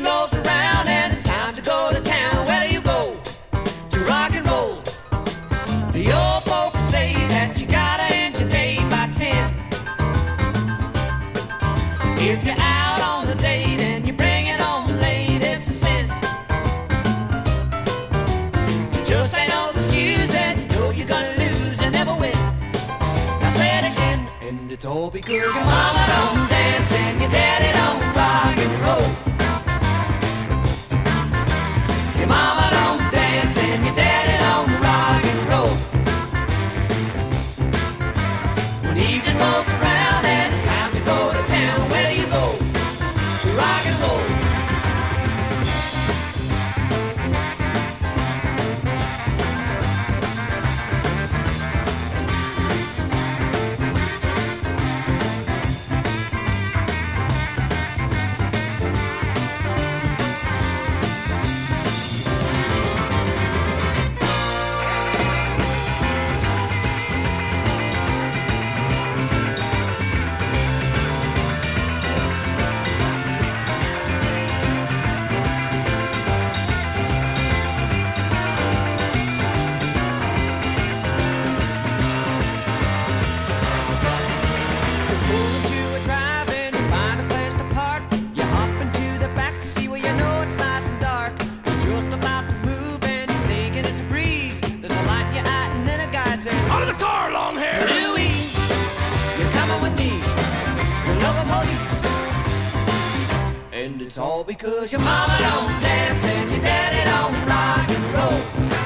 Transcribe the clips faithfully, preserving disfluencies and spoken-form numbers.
rolls around and it's time to go to town. Where do you go? To rock and roll. The old folks say that you gotta end your day by ten. If you're out on a date and you bring it home late, it's a sin. You just ain't no excuse and you know you're gonna lose and never win. Now say it again. And it's all because your mama don't dance and your daddy don't rock and roll. Your mama don't dance and your daddy don't rock and roll. When evening rolls around and it's time to go to town, where do you go? To rock and roll. Out of the car, long hair! Louie, you're coming with me. You're local police. And it's all because your mama don't dance and your daddy don't rock and roll.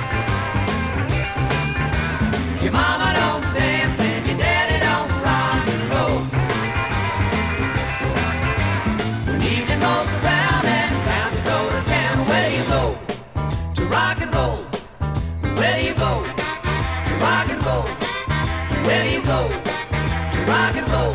Your mama don't dance and your daddy don't rock and roll. When evening rolls around and it's time to go to town, where do you go? To rock and roll. Where do you go? To rock and roll. Where do you go? To rock and roll.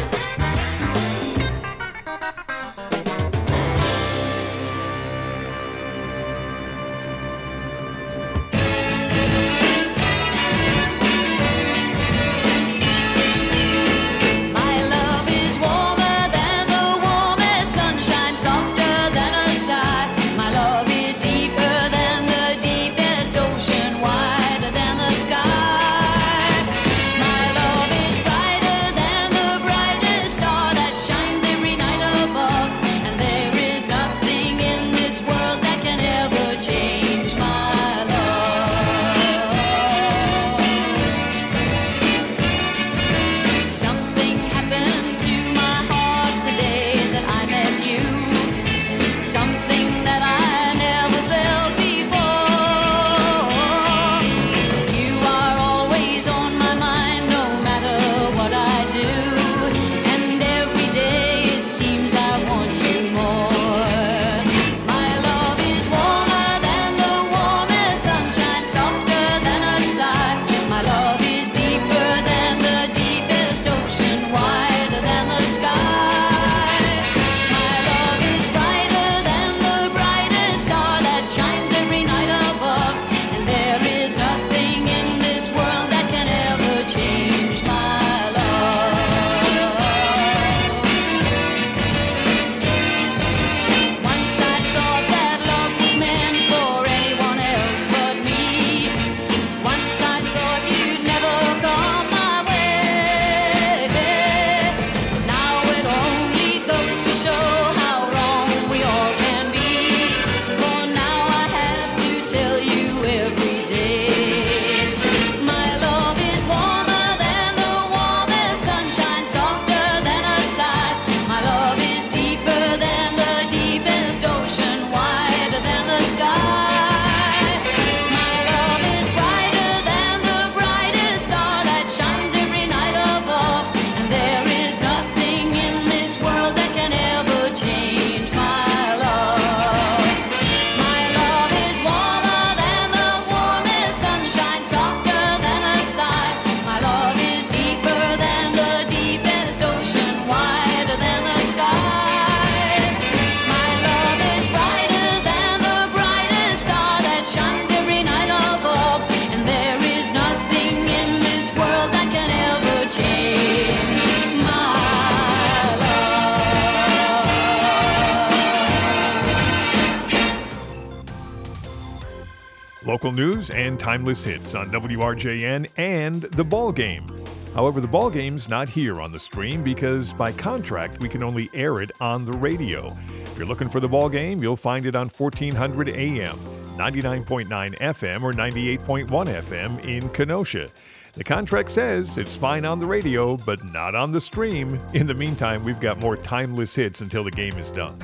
local news and timeless hits on W R J N and The Ball Game. However, The Ball Game's not here on the stream because by contract we can only air it on the radio. If you're looking for The Ball Game, you'll find it on fourteen hundred A M, ninety-nine point nine F M, or ninety-eight point one F M in Kenosha. The contract says it's fine on the radio, but not on the stream. In the meantime, we've got more timeless hits until the game is done.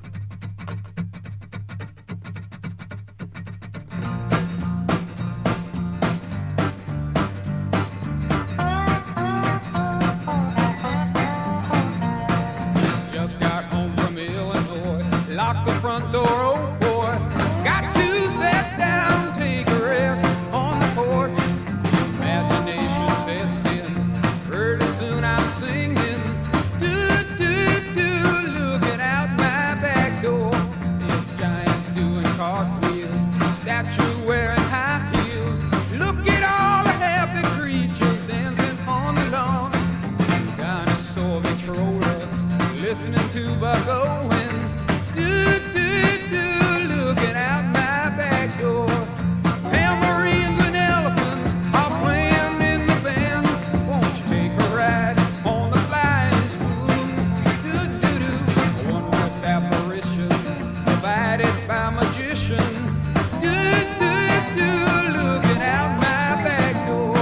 Just got home from Illinois, locked the front door, oh boy. Got to sit down, take a rest on the porch. Imagination sets in, early soon I'm singing. Do, do, do, looking out my back door. It's giant doing cartwheels, statue wearing high heels. Look at all the happy creatures dancing on the lawn. Dinosaur controller, listening to Buck Owens. Do, do, do, looking out my back door. Tambourines and elephants are playing in the band. Won't you take a ride on the flying spoon? Do, do, do, a wondrous apparition provided by magician. Do, do, do, looking out my back door.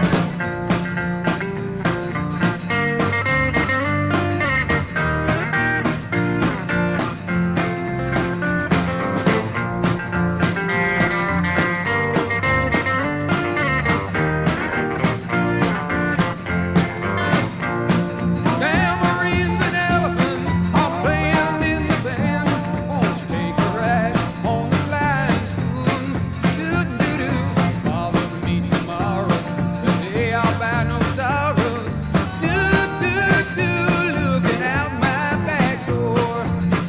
Tambourines and elephants are playing in the band. Won't you take a ride on the flying spoon? Do, do, do, bother me tomorrow, the day I'll buy no sorrows. Do, do, do, looking out my back door.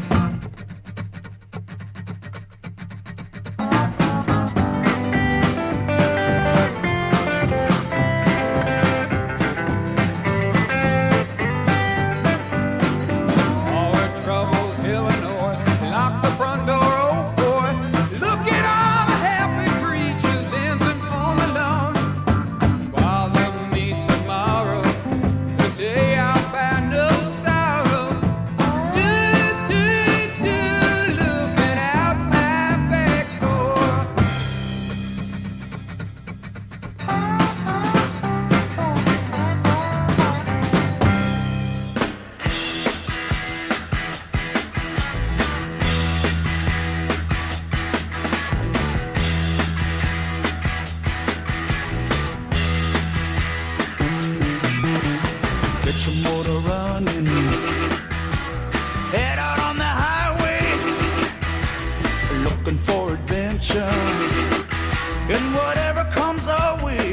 All her troubles, Illinois, lock the front door, oh boy. Look at all the happy creatures dancing on the lawn. Bother me tomorrow, the day I'll find no sorrow. Do, do, do, looking out my back door. Get your motor running. Head out on the highway, looking for adventure and whatever comes our way.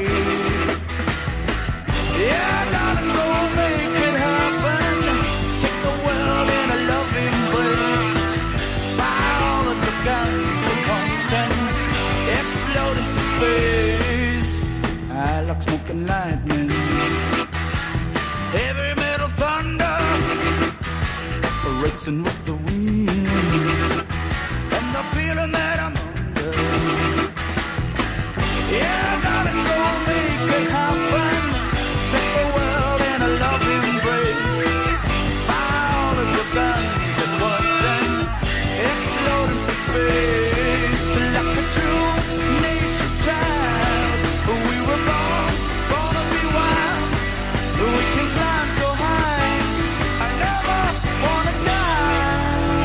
Yeah, darling, go make it happen. Take the world in a loving embrace. Fire all of the guns and pumps and explode into space. I like smoking lightning. Heavy metal thunder, racing with the wind, and the feeling that I'm under. Yeah, darling, go make it happen. Take the world in a loving embrace. Fire all of your guns at once and explode into space. Like a true nature's child, we were born, born to be wild. We can climb so high, I never wanna die.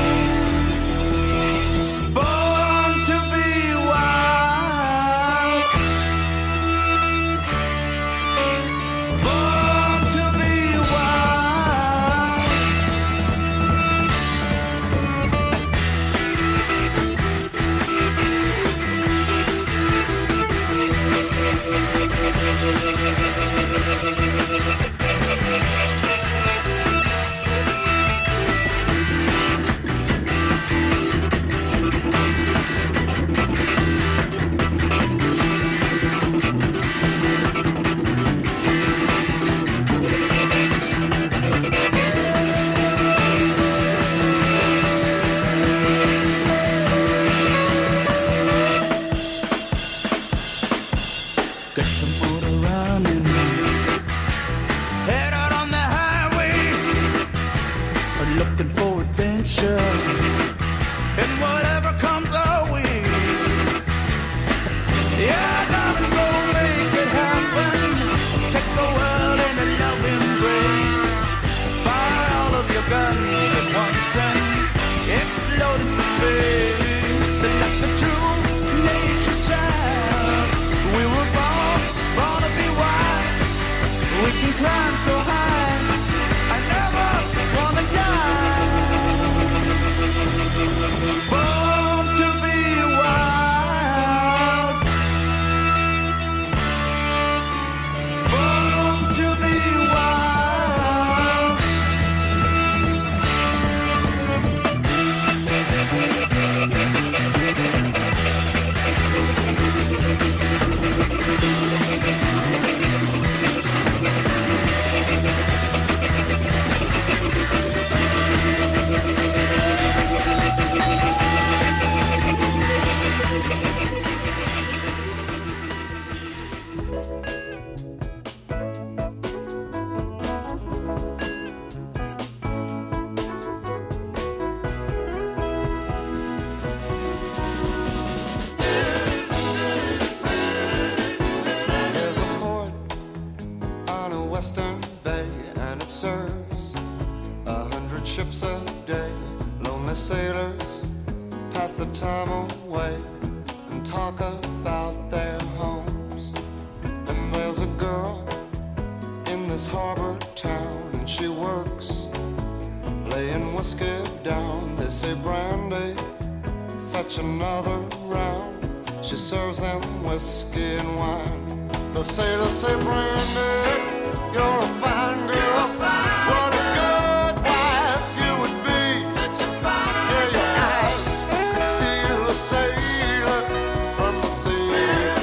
Stormy sailors pass the time away and talk about their homes. And there's a girl in this harbor town, and she works laying whiskey down. They say, Brandy, fetch another round. She serves them whiskey and wine. The sailors say, Brandy, you're a fine girl. What a good wife you would be. Such a fine yeah, your eyes could steal a sailor from the sea.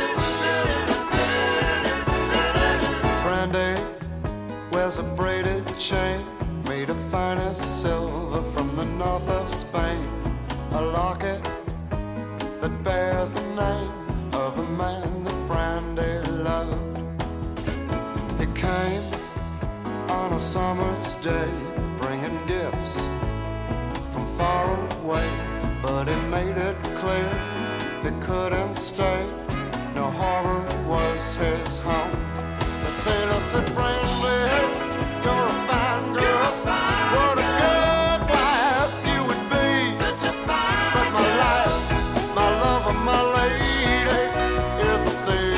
Brandy wears a braided chain made of finest silver from the north of Spain. A locket that bears the name of a man that Brandy loved. He came on a summer's day, bringing gifts from far away, but he made it clear he couldn't stay. No harbor was his home. The sailor said, Brandy, you're a fine girl. What a good wife you would be. Such a fine but my life, my love, and my lady is the sea.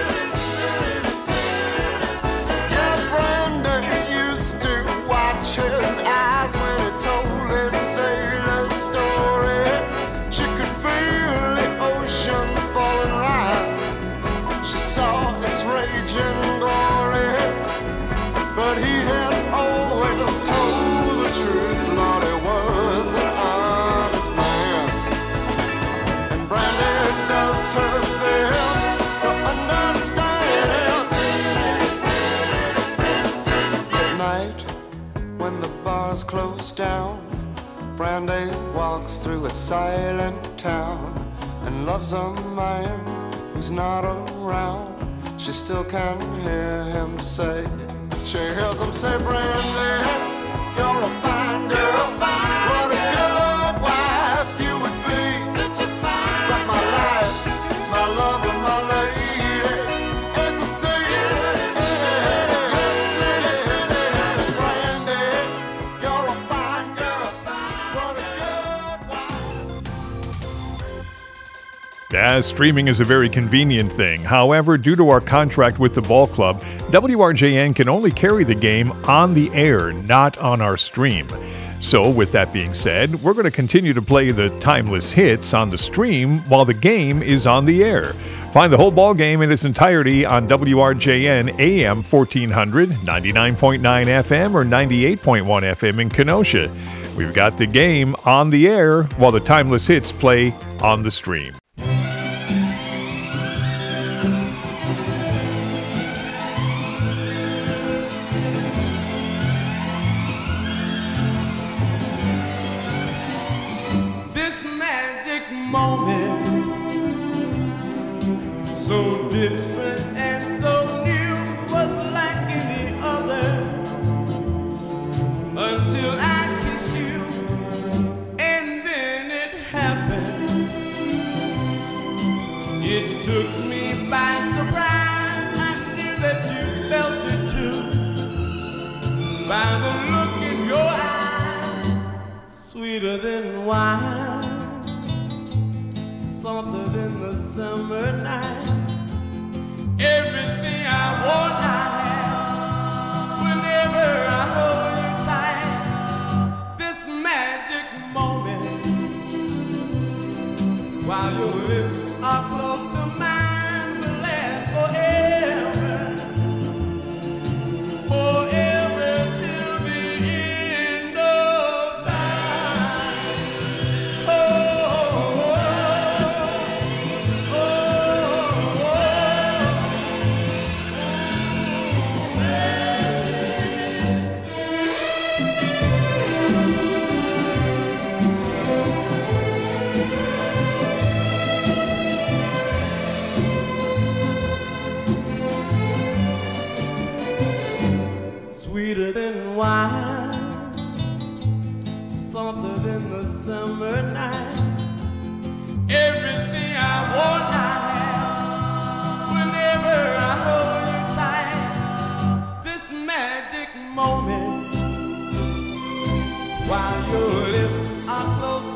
Yeah, Brandy used to watch his eyes when he told his sailor story. She could feel the ocean fall and rise. She saw its raging glory, but he had always told the truth. Lord, he was an honest man, and Brandy does her best to understand. At night, when the bars close down, Brandy walks through a silent town and loves a man who's not around. She still can hear him say, she hears him say, Brandy, you're a fine girl. What a good wife you would be. Such a fine but my life, my love, and my lady is the sea. Brandy, you're a fine girl. What a good wife. Yeah, streaming is a very convenient thing. However, due to our contract with the ball club, W R J N can only carry the game on the air, not on our stream. So, with that being said, we're going to continue to play the timeless hits on the stream while the game is on the air. Find the whole ball game in its entirety on W R J N A M fourteen hundred, ninety-nine point nine F M, or ninety-eight point one F M in Kenosha. We've got the game on the air while the timeless hits play on the stream. Moment, so different and so new, was like any other, until I kissed you, and then it happened. It took me by surprise. I knew that you felt it too, by the look in your eye, sweeter than wine, softer than the summer night. Everything I want, I have. Whenever I hold you tight, this magic moment, while your lips are close to mine, will last forever, forever till the end of time. Oh, sweeter than wine, softer than the summer night. Everything I want, I have. Whenever I hold you tight, this magic moment, while your lips are close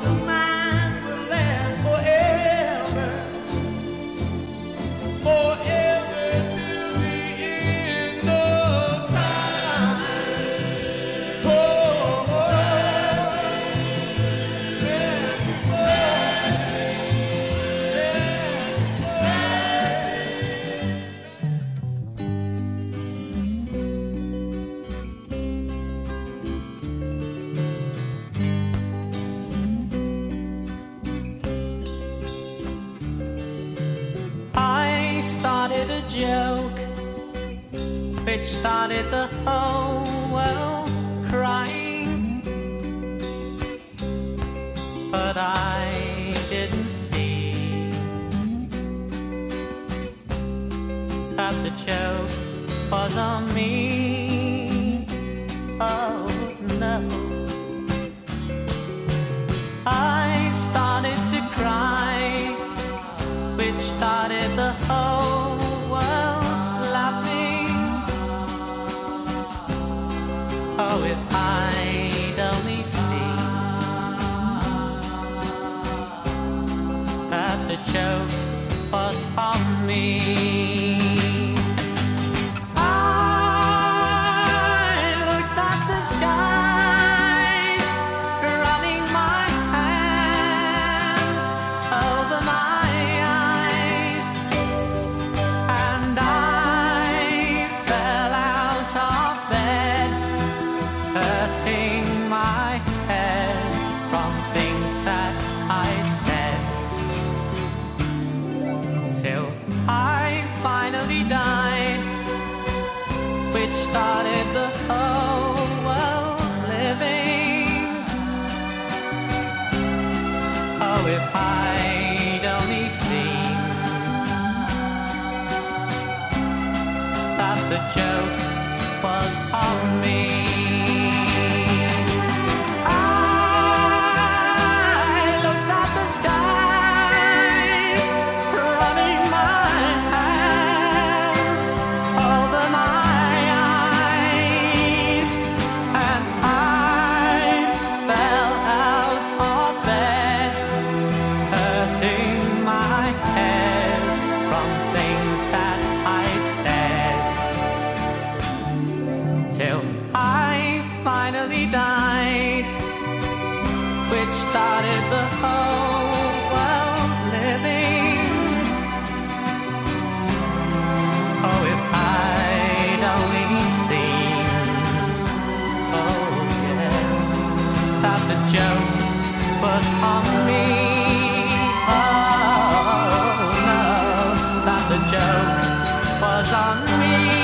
the joke which started the whole world crying, but I didn't see that the joke was on me. Oh no, I started to cry, which started the whole world laughing. Oh, if I'd only seen that the joke was on me. I looked at the skies, running my hands over my eyes, and I fell out of bed, hurting my head from things that I'd said, till I finally died, which started the whole world living. Oh, if I'd only seen that the joke was on me. I looked at the skies, running my hands over my eyes, and I fell out of bed, hurting my head from things that I'd said, till I finally died, which started the whole world living. Oh, if I'd only seen, oh yeah, that the joke was on me. Oh no, that the joke was on me.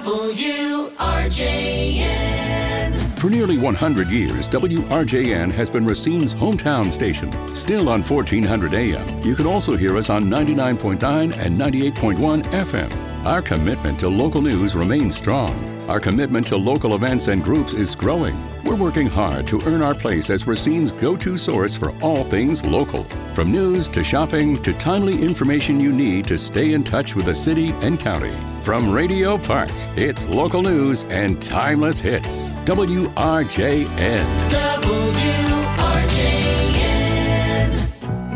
W R J N. For nearly one hundred years, W R J N has been Racine's hometown station. Still on fourteen hundred A M, you can also hear us on ninety-nine point nine and ninety-eight point one F M. Our commitment to local news remains strong. Our commitment to local events and groups is growing. We're working hard to earn our place as Racine's go-to source for all things local. From news to shopping to timely information you need to stay in touch with the city and county. From Radio Park, it's local news and timeless hits. W R J N. W R J N.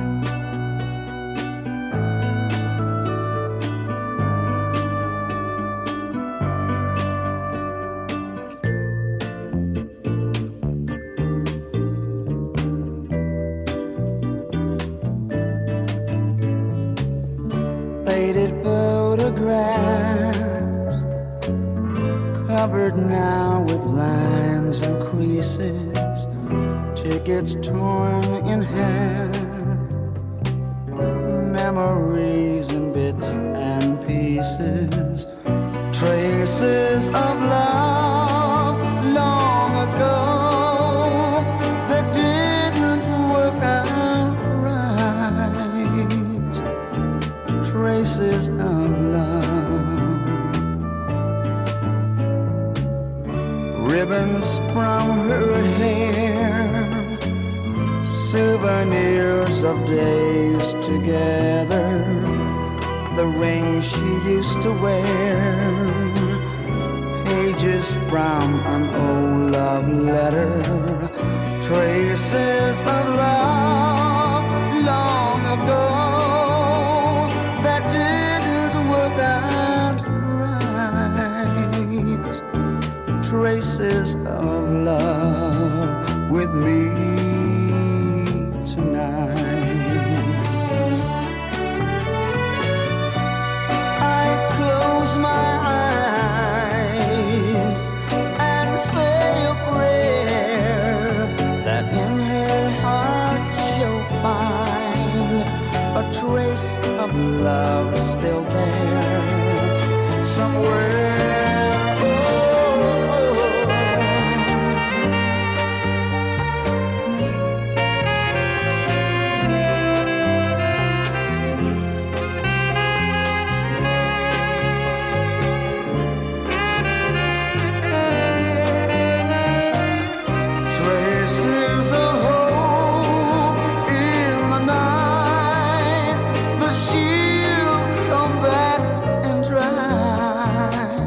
Faded photographs, covered now with lines and creases, tickets torn in half, memories in bits and pieces, traces of love long ago that didn't work out right, traces of love. Ribbons from her hair, souvenirs of days together, the ring she used to wear, pages from an old love letter, traces of love long ago that didn't work out right, traces of love with me tonight. I close my eyes and say a prayer that in her heart she'll find a trace of love still there somewhere. She'll come back and try.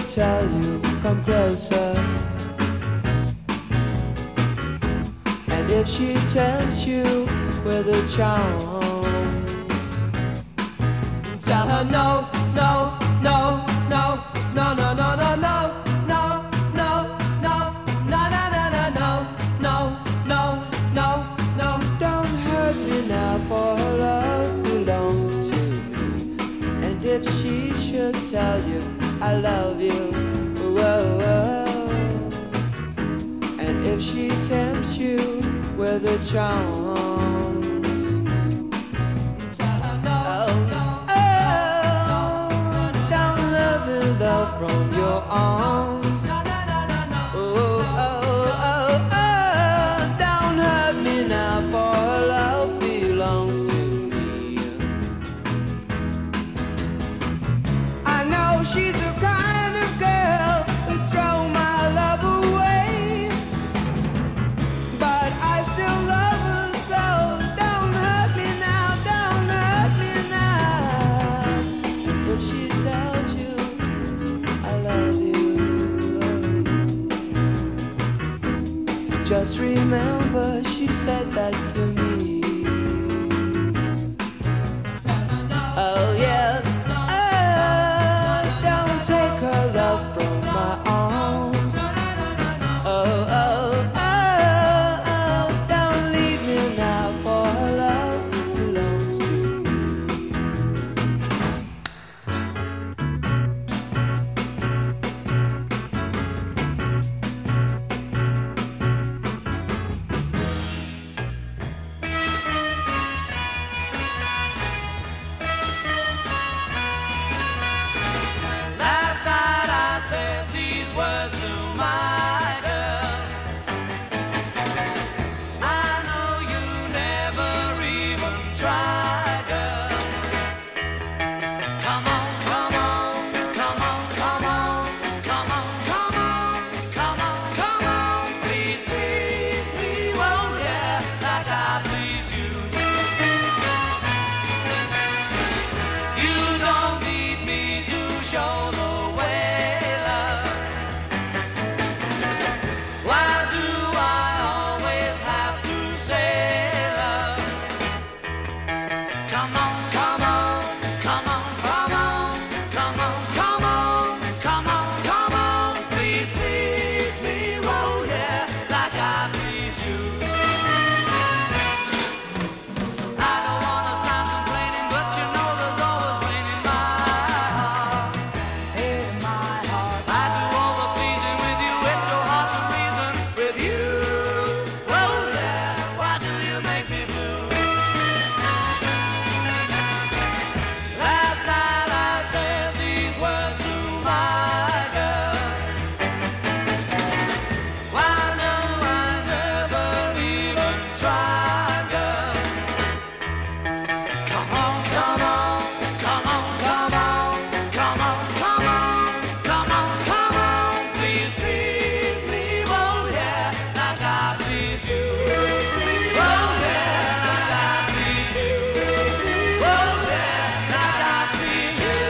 tell you, come closer. And if she tempts you with a charm, tell her no, no, no, no, no, no, no, no, no. For her love belongs to me. And if she should tell you I love you, whoa, whoa. And if she tempts you with her charms, tell her no, oh, oh, oh, don't love and love from your arms. Oh, oh, oh, oh, don't hurt me now, for her love belongs to me. I know she's the kind of girl who throw my love away, but I still love her, so don't hurt me now, don't hurt me now. But she tells you I love you. Just remember she said that to me. Oh yeah, oh, don't take her love from my arms. Oh, oh, oh, oh, don't leave me now, for her love belongs to Last night I said these words to my girl. I know you never even tried, girl. Come on, come on, come on, come on, come on, come on, come on, come on. Please, please, please, oh yeah, like I please you. You don't need me to show the way, love. Why do I always have to say love? Come on, come on, come on, come on, come on, come on, come on, come on. Please, please me, oh yeah, like I please you. I don't wanna sound complaining, but you know there's always pain in my heart. In my heart, I do all the pleasing with you. It's so hard to reason with you. Oh yeah, why do you make me blue? Last night I said these words to my girl. Why no, I never even tried, girl. Come on, come on, come on, come on, come on, come on, come on, come on. Please, please, please, oh yeah, like I please you. Oh yeah, like I please you. Oh yeah, like I please you.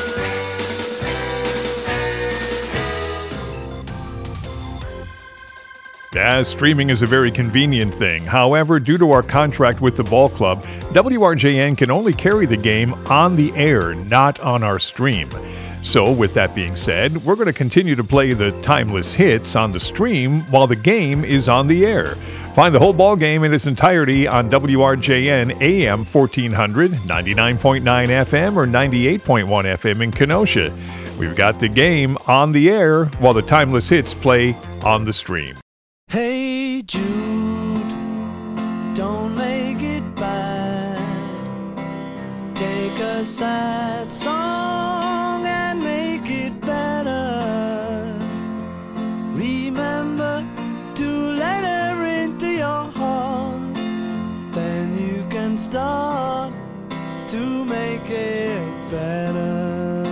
Yeah, streaming is a very convenient thing. However, due to our contract with the ball club, W R J N can only carry the game on the air, not on our stream. So, with that being said, we're going to continue to play the timeless hits on the stream while the game is on the air. Find the whole ball game in its entirety on W R J N A M fourteen hundred, ninety-nine point nine F M, or ninety-eight point one F M in Kenosha. We've got the game on the air while the timeless hits play on the stream. Hey Jude, don't make it bad. Take a sad song and make it better. Remember to let her into your heart. Then you can start to make it better.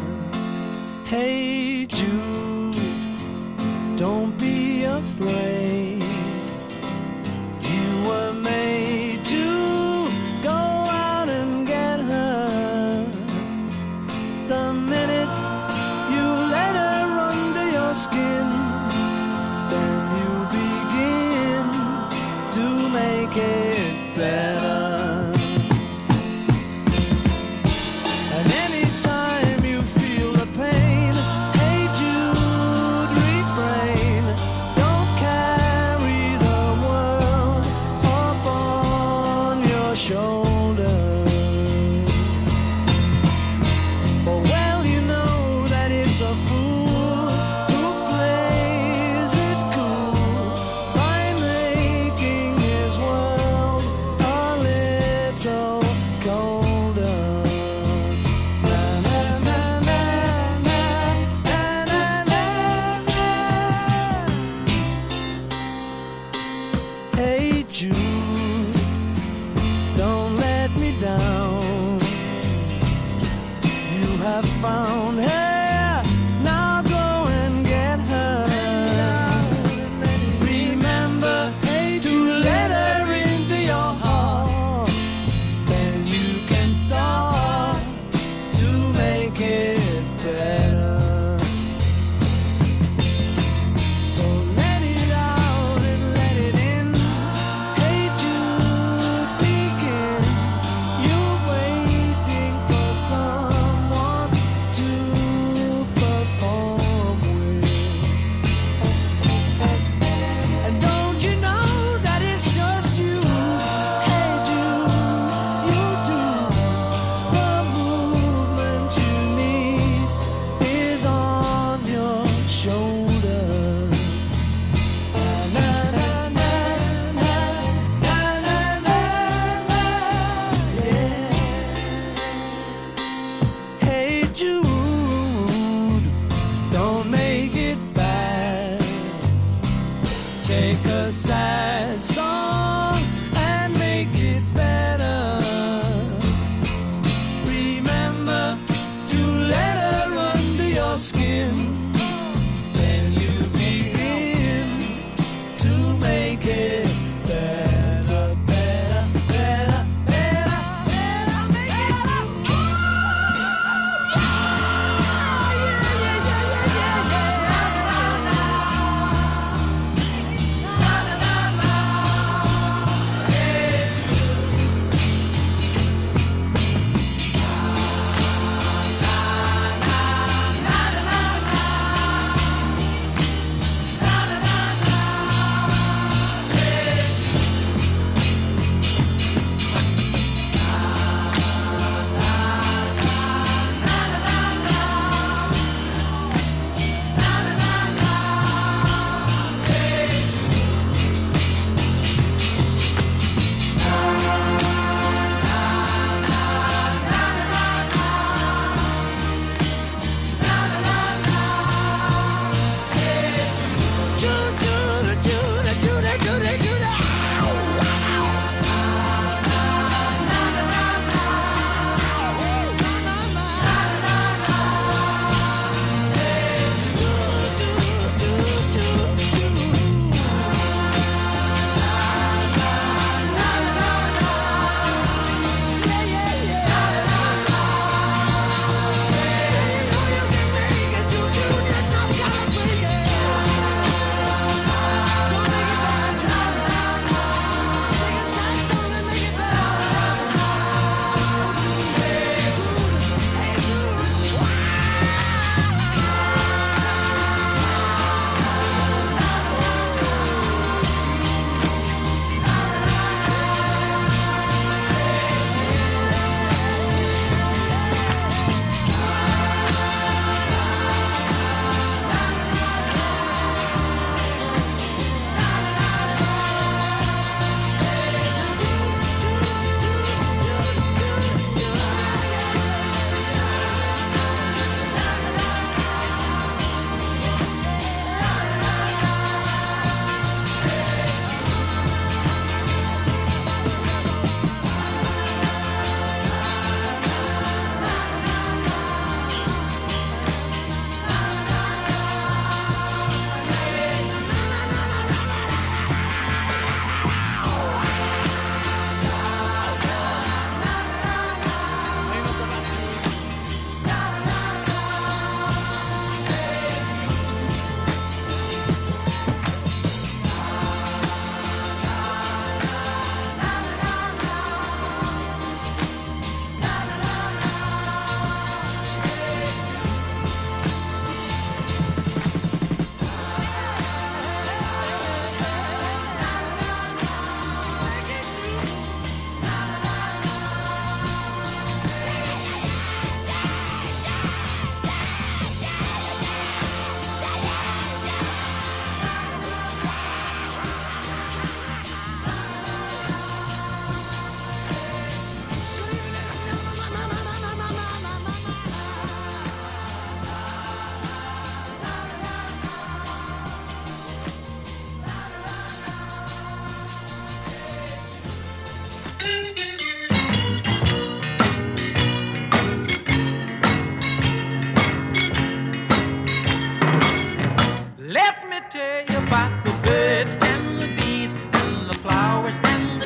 Hey Jude, don't be afraid. You were made to go out and get her. The minute you let her make it better. And anytime you feel the pain, hey Jude, refrain. Don't carry the world up on your shoulder. For well you know that it's a fool who plays it cool by making his world a little colder. Na, na, na, na, na, na, na, na. Hey Jude, don't let me down. You have found her, now go and get her. Remember to let her into your heart, then you can start to make it better. So let it out and let it in. Hey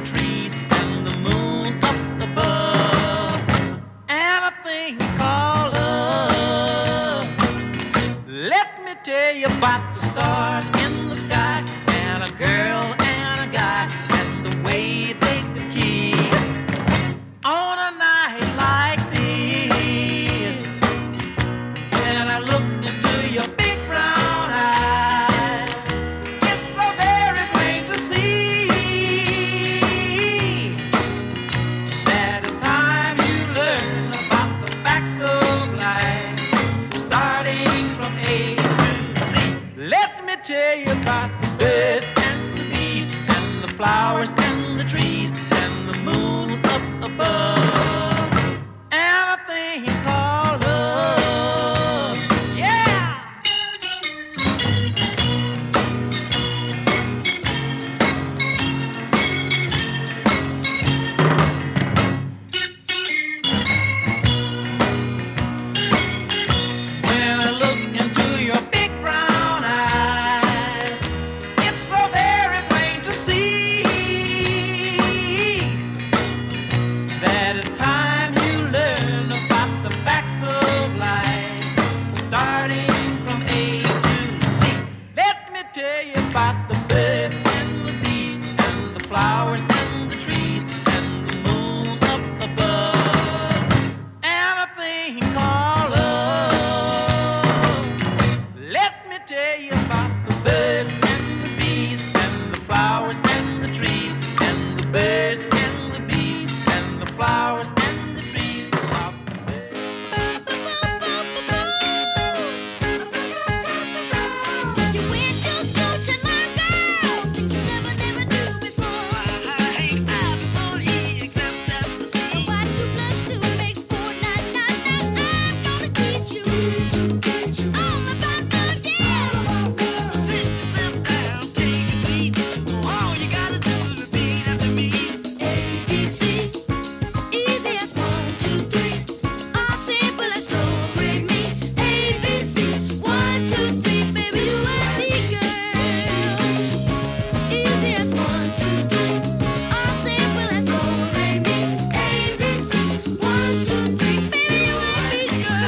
trees and the moon up above, and a thing called love. Let me tell you about the stars in the sky, and a girl and a guy, and the way they could kiss on a night like this. When I look into your big brown eyes, it's so very plain to see that it's time you learn about the facts of life, starting from A to Z. Let me tell you about the birds and the bees and the flowers and the trees and the moon up above, and a thing called love. Yeah! When I look into your big brown eyes, it's so very plain to see that it's time you learn about the facts of life, starting from A to Z. Let me tell you about the birds and the bees and the flowers and the trees and the moon up above, and a thing called love. Let me tell you about the birds and the bees and the flowers and the trees and the birds and the bees and the flowers and the trees. About the birds. You went to school to learn, girl, things you never, never knew before. I ain't up for exam just to see what two plus two makes four. Nah, nah, nah, I'm gonna teach you all about the deal. Sit yourself down, take a seat. All you gotta do is repeat after me. A, B, C, easy as one, two, three. All simple as do, re, mi. A, B, C, one, two, three, baby, you and me, girl. Easy as one, two, three. All simple as do, re, mi. A, B, C, one, two, three, baby, you and me, girl.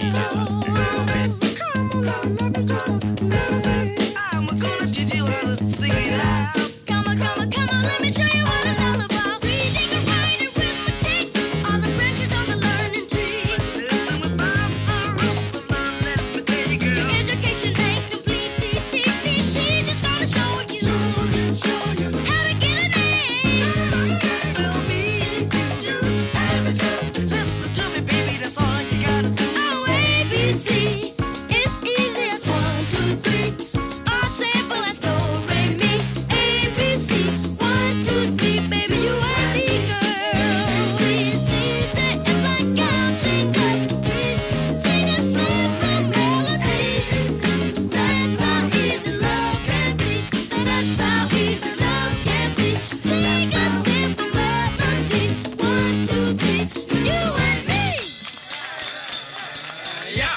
Come on, let me do something, baby. I'm gonna teach you how to sing it out. Come on, come on, come on, let me show you what it's all about. Reading and writing, arithmetic, all the branches on the learning tree. Listen without the roof of love, let me tell you, girl. Education ain't complete, T, T, T, T, just gonna show you how to get an A. Tell me you have it. Listen to me, baby, that's all you gotta do. Oh, A, B, C, it's easy as one, two, three. All simple as do, re, mi. A, B, C, one, two, three, baby, you and me, girl. It's easy, it's like counting up to three. Sing a simple melody. That's how easy love can be. That's how easy love can be. Sing a simple melody. One, two, three, you and me. Yeah.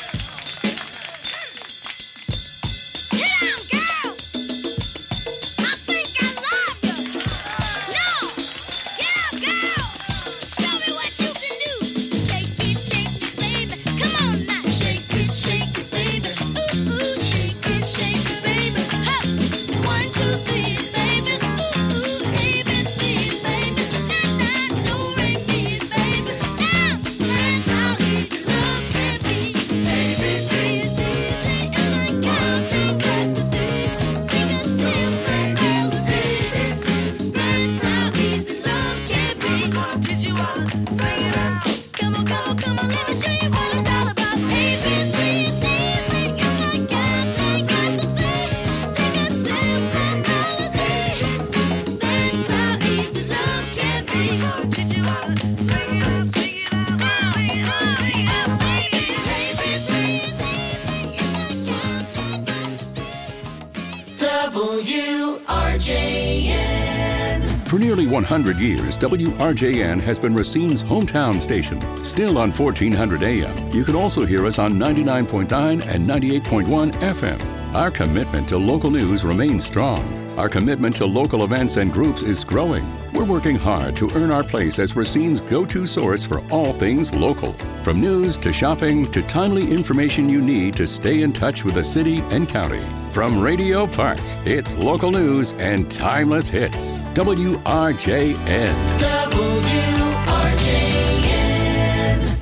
Sit down, girl. I think I love you. No, get up, girl. Show me what you can do. Shake it, shake it, baby. Come on now, shake it, shake it, baby. Ooh, ooh, shake it, shake it, baby. Huh. One, two, three, baby. Ooh, ooh, A, B, C, baby. Na, na, do, re, mi, baby. Now, that's how easy love can be. A, B, C, it's easy, it's like counting up to three. Sing a simple melody. That's how easy love can be. I'm gonna teach you how to sing it out. Come on, come on, come on, let me show you what it's all about. A, B, C, it's easy, it's like counting up to three. Sing a simple melody. That's how easy love can be. I'm gonna teach you how to sing it out, sing it out, sing it out, sing it out, sing it out. A, B, C, it's easy, it's like counting up to three. W R J N. For nearly one hundred years, W R J N has been Racine's hometown station. Still on fourteen hundred A M, you can also hear us on ninety-nine point nine and ninety-eight point one F M. Our commitment to local news remains strong. Our commitment to local events and groups is growing. We're working hard to earn our place as Racine's go-to source for all things local. From news to shopping to timely information you need to stay in touch with the city and county. From Radio Park, it's local news and timeless hits. W R J N. W R J N.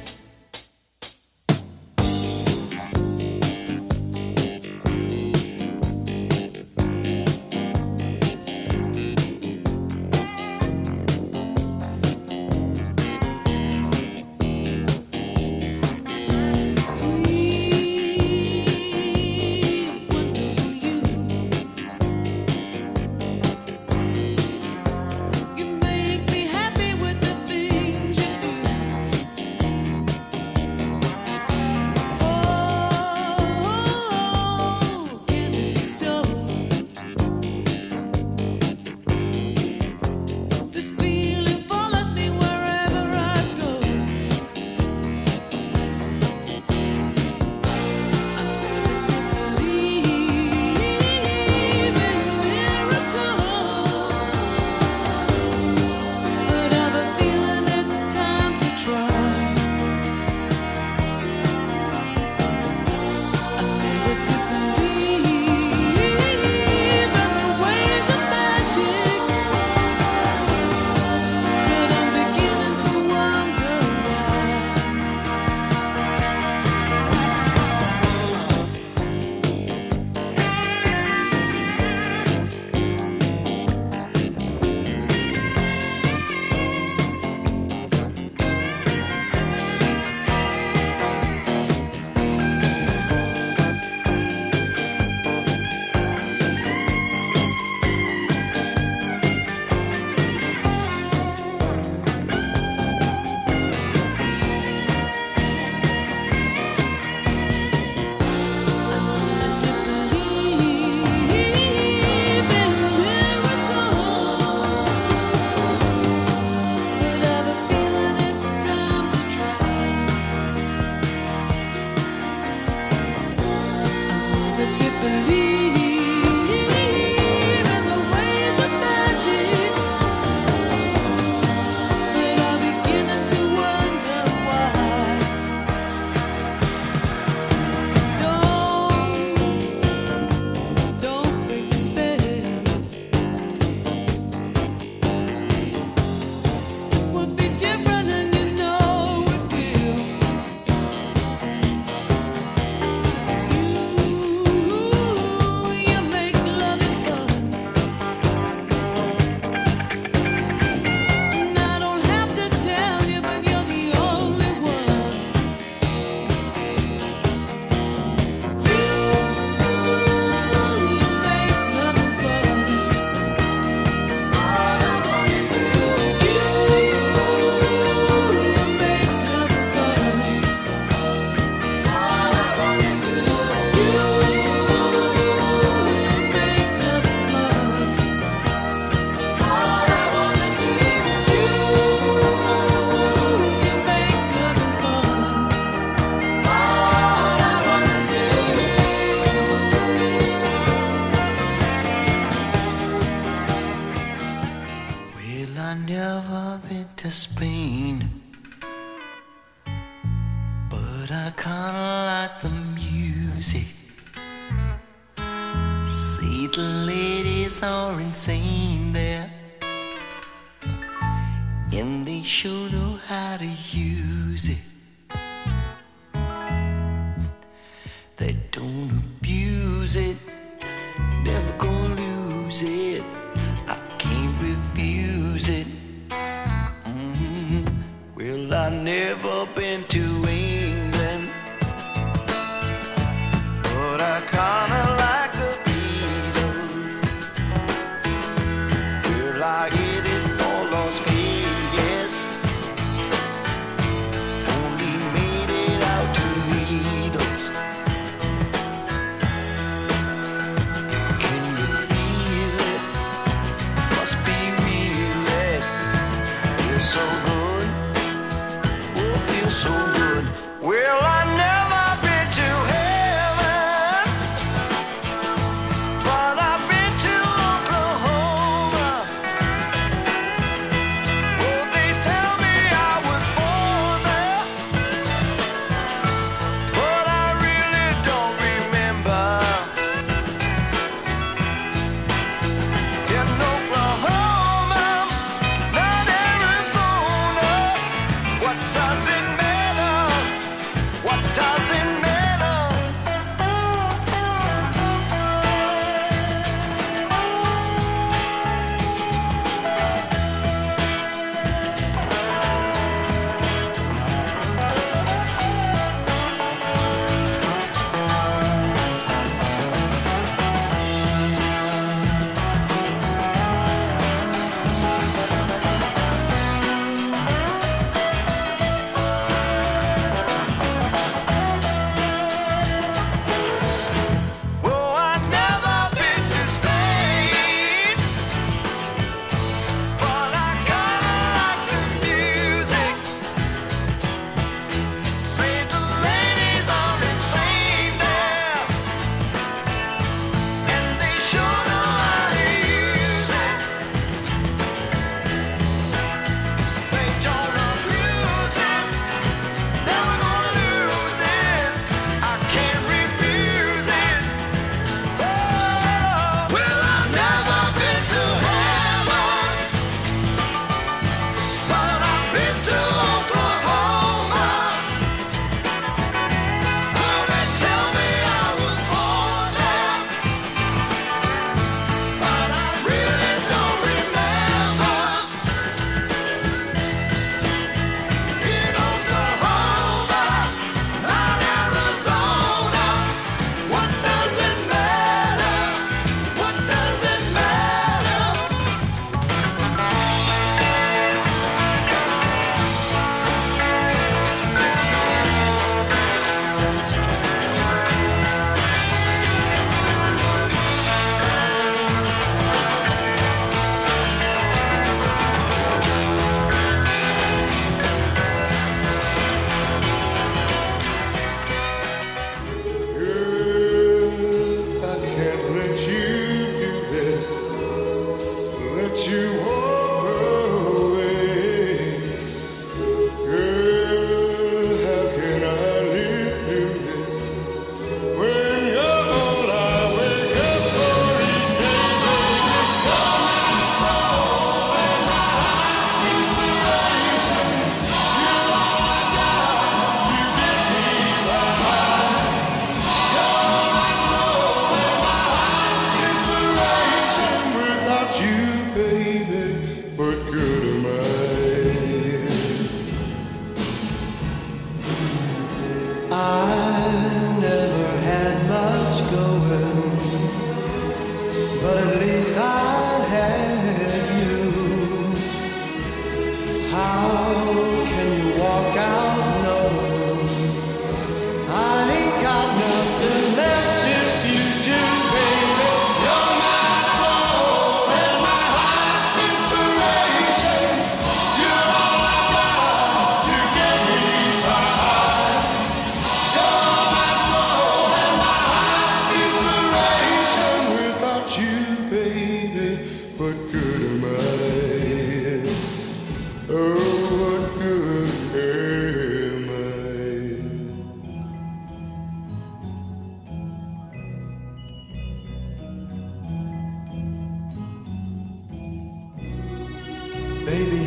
baby,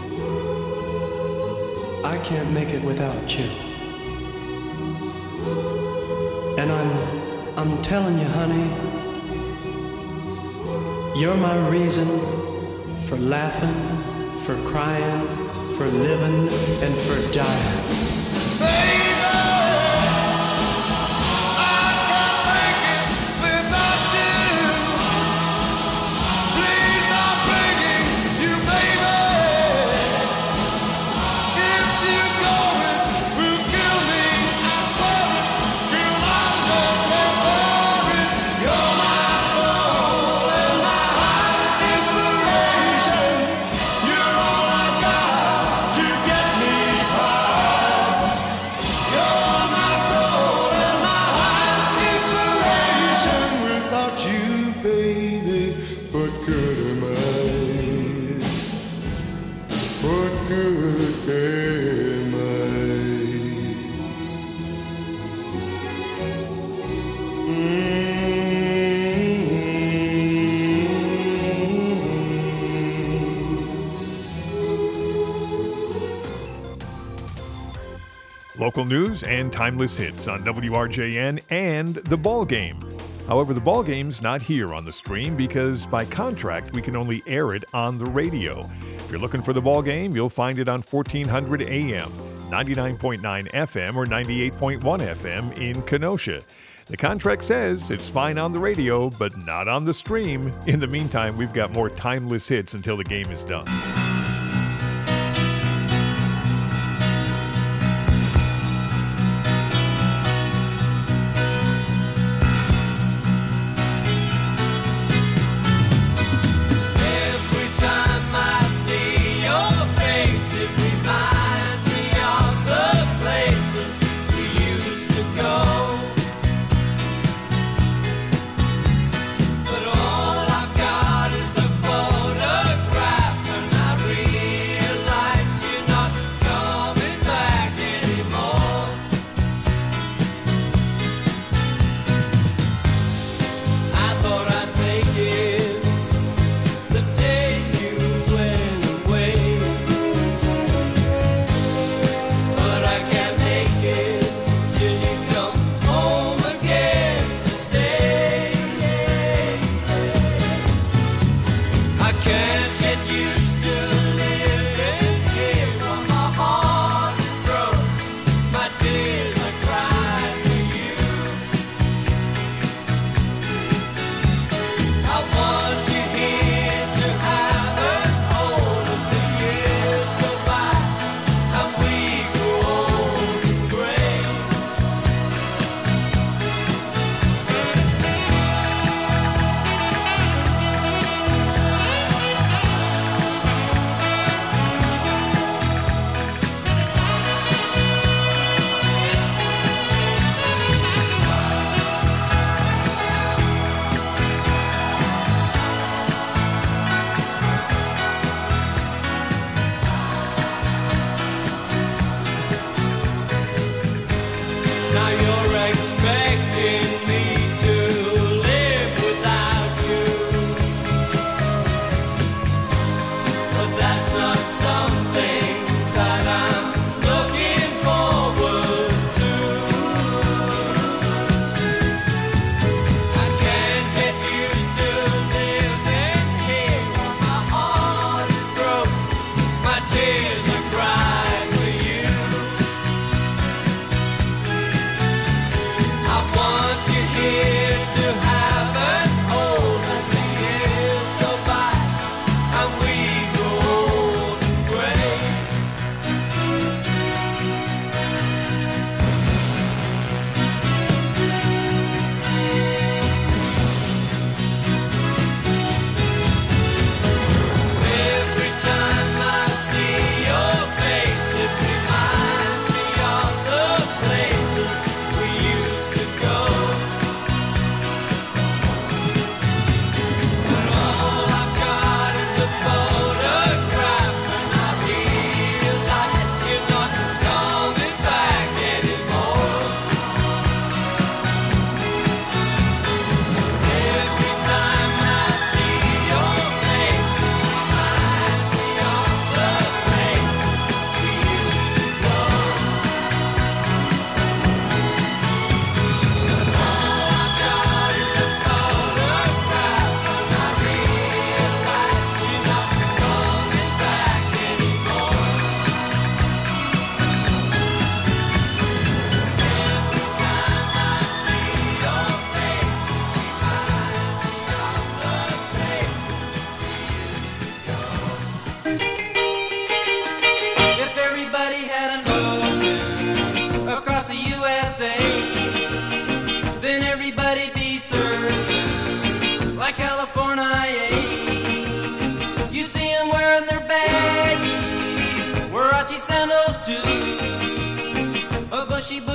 I can't make it without you. And I'm, I'm telling you, honey, you're my reason for laughing, for crying, for living, and for dying. Local news and timeless hits on W R J N and The Ball Game. However, The Ball Game's not here on the stream because by contract we can only air it on the radio. If you're looking for The Ball Game, you'll find it on fourteen hundred A M, ninety-nine point nine F M, or ninety-eight point one F M in Kenosha. The contract says it's fine on the radio, but not on the stream. In the meantime, we've got more timeless hits until the game is done. But all I've got is a photograph, and I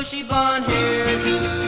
bushy blonde hair.